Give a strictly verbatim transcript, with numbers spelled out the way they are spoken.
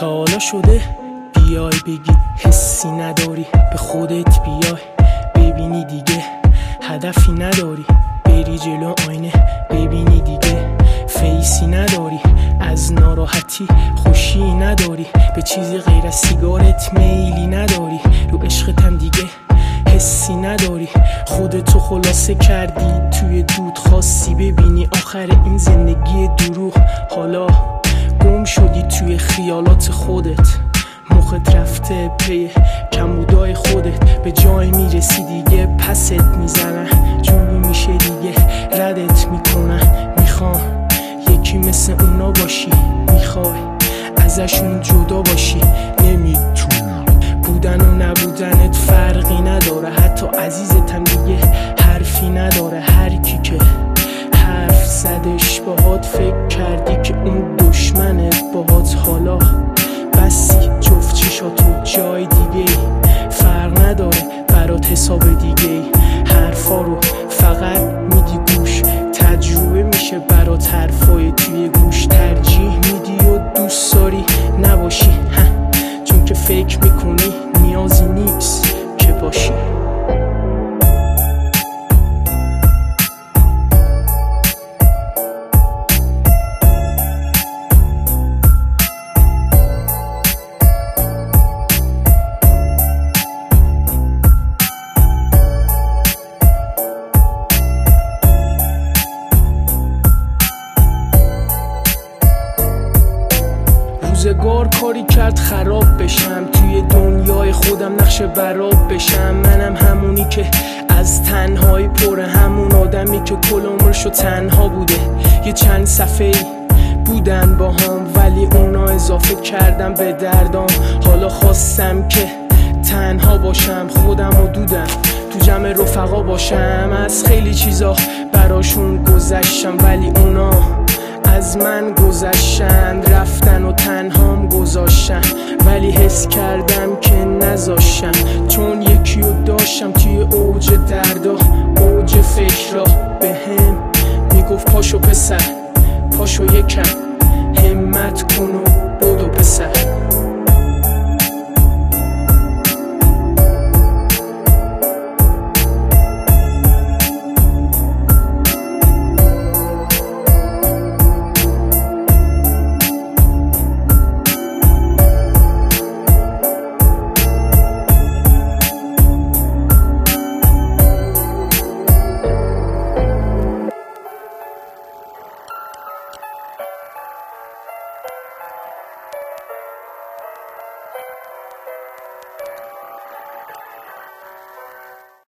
تا حالا شده بیای بگی حسی نداری، به خودت بیای ببینی دیگه هدفی نداری، بری جلو آینه ببینی دیگه فیسی نداری، از ناراحتی خوشی نداری، به چیزی غیر از سیگارت میلی نداری، رو عشقتم دیگه حسی نداری، خودتو خلاصه کردی توی دود، خواستی ببینی آخر این زندگی دروغ، حالا گم شدی توی خیالات خودت، مخت رفته پی کمبودای خودت، به جای میرسی دیگه پست میزنن، جوری میشه دیگه ردت میکنن، میخوام یکی مثل اونا باشی، میخوای ازشون جدا باشی، نمیتونی، بودن و نبودنت فرقی نداره، حتی عزیزتم دیگه حرفی نداره، هر کی که حرف زدش باهات فکر کردی که اون دشمنت باهات، حالا بسی جفت چشاتو جای دیگه فرق نداره برات حساب دیگه، حرفا رو فقط میدی گوش، تجربه میشه برات حرفای توی گوش، ترجیح میدی و دوست داری نباشی، چون که فکر میکنی نیازی نیست که باشی. روزگار کاری کرد خراب بشم، توی دنیای خودم نقش براب بشم، منم همونی که از تنهایی پره، همون آدمی که کل عمرشو تنها بوده، یه چند صفحه‌ای بودن با هم ولی اونا اضافه کردم به دردام، حالا خواستم که تنها باشم، خودم رو دودم تو جمع رفقا باشم، از خیلی چیزا براشون گذشتم ولی اونا از من گذشتن، رفتن و تنهام گذاشتن، ولی حس کردم که نذاشتم، چون یکی رو داشتم توی اوج دردا، اوج فکرا، به هم میگفت پاشو پسر، پاشو یکم همت کن و بدو پسر.